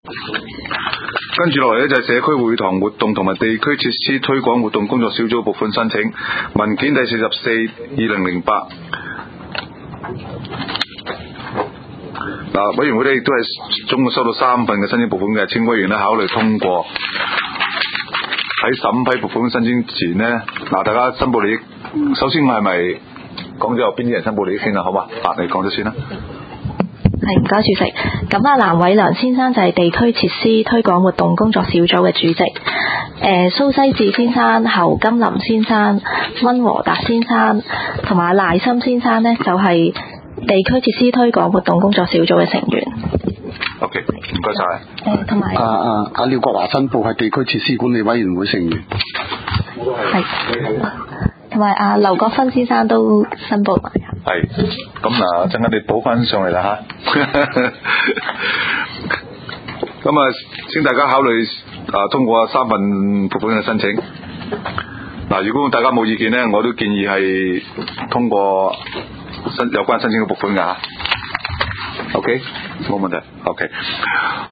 跟住落嚟呢，就係社區會堂活動同埋地區設施推廣活動工作小組撥款申請文件第44/2008。委員會呢亦都係總共收到3份嘅申請撥款嘅，請委員呢考慮通過。喺審批撥款申請前呢，大家申報利益，首先我係咪講咗有邊啲人申報利益先啊？好嘛，你講咗先啦。 係，唔該主席。咁藍偉良先生就係地區設施推廣活動工作小組嘅主席。蘇西智先生、侯金林先生、溫和達先生同埋賴森先生呢，就係地區設施推廣活動工作小組嘅成員。 OK， 唔該晒。 同埋廖國華申報係地區設施管理委員會成員。 係。同埋劉國芬先生都申報埋。 係，咁陣間你補翻上嚟啦吓。咁請大家考慮通過3份撥款嘅申請。如果大家冇意見呢，我都建議係通過有關申請嘅撥款㗎吓。OK， 冇問題。OK。